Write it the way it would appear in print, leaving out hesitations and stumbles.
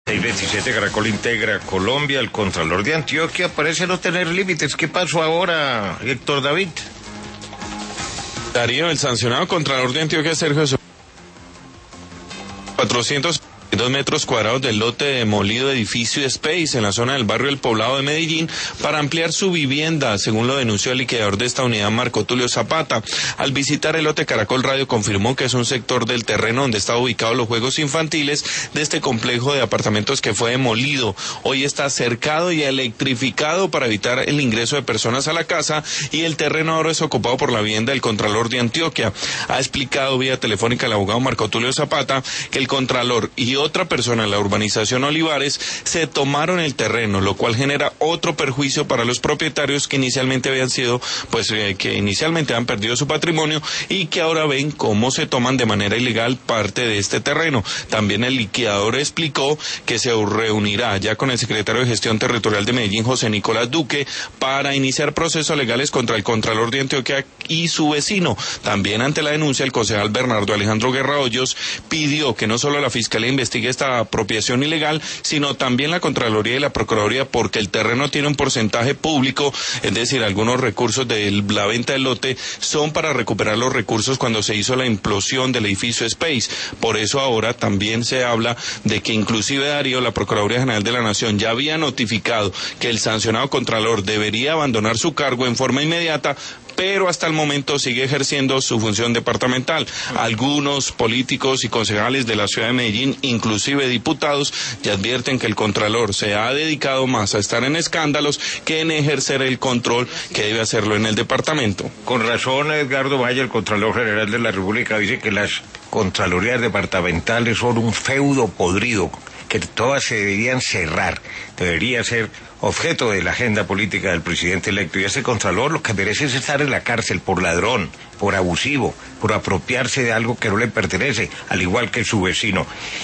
6:27, Caracol integra Colombia. El Contralor de Antioquia parece no tener límites. ¿Qué pasó ahora, Héctor David? Darío, el sancionado Contralor de Antioquia, Sergio, 402 metros cuadrados del lote demolido edificio Space en la zona del barrio El Poblado de Medellín para ampliar su vivienda, según lo denunció el liquidador de esta unidad, Marco Tulio Zapata. Al visitar el lote, Caracol Radio confirmó que es un sector del terreno donde estaban ubicados los juegos infantiles de este complejo de apartamentos que fue demolido. Hoy está cercado y electrificado para evitar el ingreso de personas a la casa, y el terreno ahora es ocupado por la vivienda del Contralor de Antioquia. Ha explicado vía telefónica el abogado Marco Tulio Zapata que el Contralor y otra persona en la urbanización Olivares se tomaron el terreno, lo cual genera otro perjuicio para los propietarios que inicialmente habían sido, que inicialmente han perdido su patrimonio y que ahora ven cómo se toman de manera ilegal parte de este terreno. También el liquidador explicó que se reunirá ya con el secretario de Gestión Territorial de Medellín, José Nicolás Duque, para iniciar procesos legales contra el Contralor de Antioquia y su vecino. También ante la denuncia, el concejal Bernardo Alejandro Guerra Hoyos pidió que no solo la Fiscalía investigue esta apropiación ilegal, sino también la Contraloría y la Procuraduría, porque el terreno tiene un porcentaje público, es decir, algunos recursos de la venta del lote son para recuperar los recursos cuando se hizo la implosión del edificio Space. Por eso ahora también se habla de que inclusive, Darío, la Procuraduría General de la Nación ya había notificado que el sancionado Contralor debería abandonar su cargo en forma inmediata, pero hasta el momento sigue ejerciendo su función departamental. Algunos políticos y concejales de la ciudad de Medellín, inclusive diputados, ya advierten que el Contralor se ha dedicado más a estar en escándalos que en ejercer el control que debe hacerlo en el departamento. Con razón, Edgardo Valle, el Contralor General de la República, dice que las Contralorías departamentales son un feudo podrido, que todas se deberían cerrar, debería ser objeto de la agenda política del presidente electo. Y ese Contralor lo que merece es estar en la cárcel por ladrón, por abusivo, por apropiarse de algo que no le pertenece, al igual que su vecino.